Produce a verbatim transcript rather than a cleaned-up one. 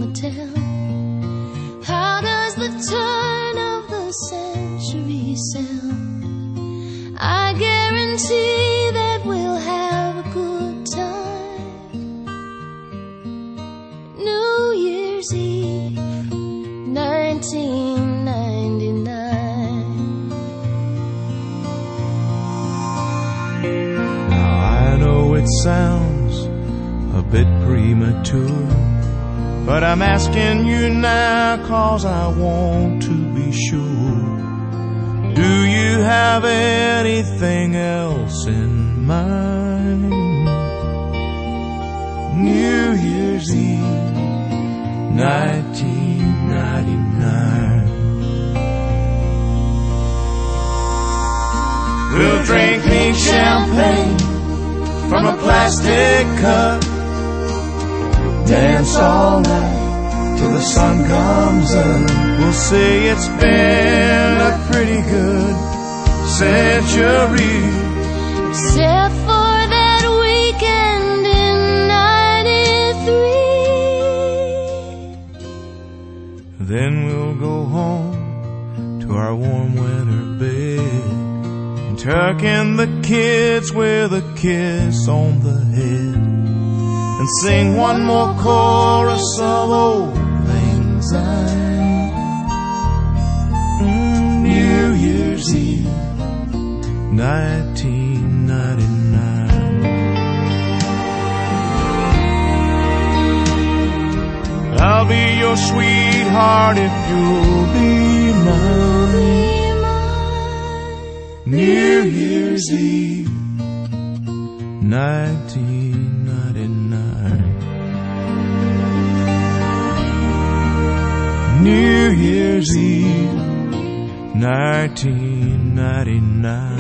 tell. How does the turn of the century sound? I guarantee that we'll have a good time. New Year's Eve, nineteen ninety-nine. Now I know it sounds a bit premature, but I'm asking you now 'cause I want to be sure. Do you have anything else in mind? New Year's Eve, nineteen ninety-nine. We'll drink pink champagne from a plastic cup, dance all night till the sun comes up. We'll say it's been a pretty good century, except for that weekend in ninety-three. Then we'll go home to our warm winter bed and tuck in the kids with a kiss on the head, and sing one more chorus of old lang syne. New Year's Eve, nineteen ninety-nine. I'll be your sweetheart if you'll be mine. New Year's Eve, nineteen ninety-nine. New Year's Eve, nineteen ninety-nine.